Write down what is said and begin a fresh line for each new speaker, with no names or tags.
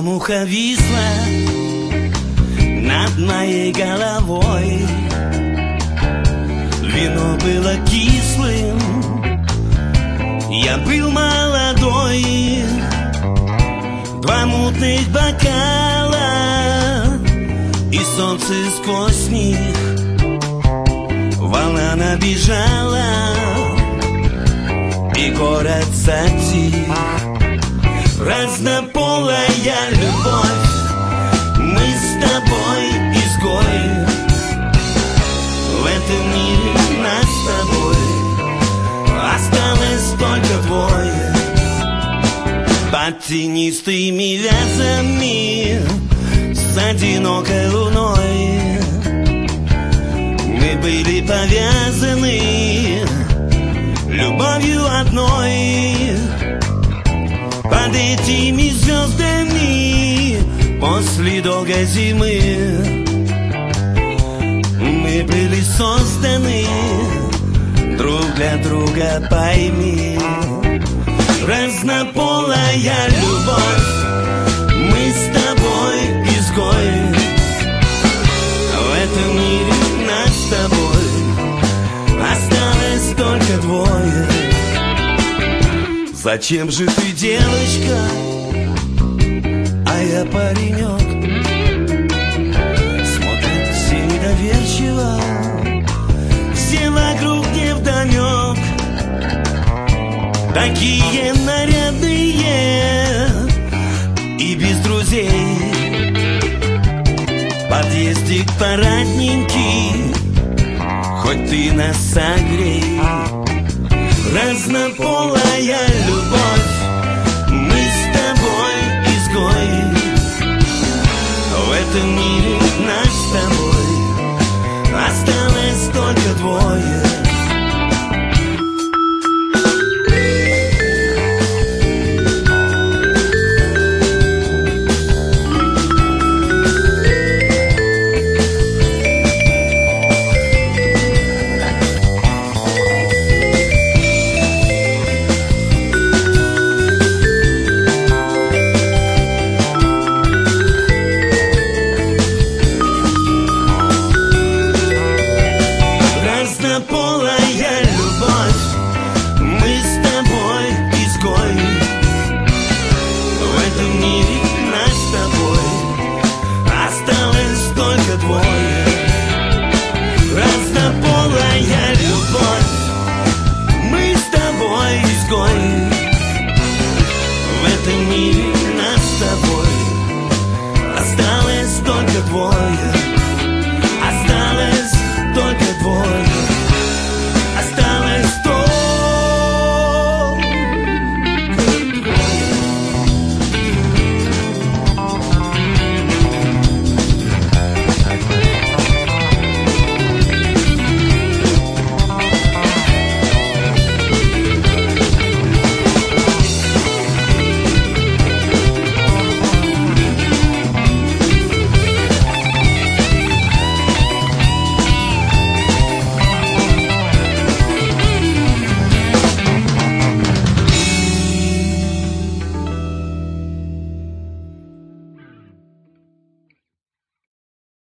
Черномуха висла над моей головой. Вино было кислым, я был молодой. Два мутных бокала, и солнце сквозь них волна набежала, и город затих. Разнополая любовь, мы с тобой изгои. В этом мире нас с тобой осталось только двое. Под тенистыми вязами с одинокой луной мы были повязаны любовью одной. Под этими звездами после долгой зимы мы были созданы друг для друга, пойми. Разнополая любовь, мы с тобой изгои. В этом мире нас с тобой осталось только двое. Зачем же ты, девочка, а я паренек? Смотрят все недоверчиво, все вокруг невдомек. Такие нарядные и без друзей. Подъездик парадненький, хоть ты нас согрей. Разнополая любовь, мы с тобой изгои. В этом мире нас с тобой осталось только двое.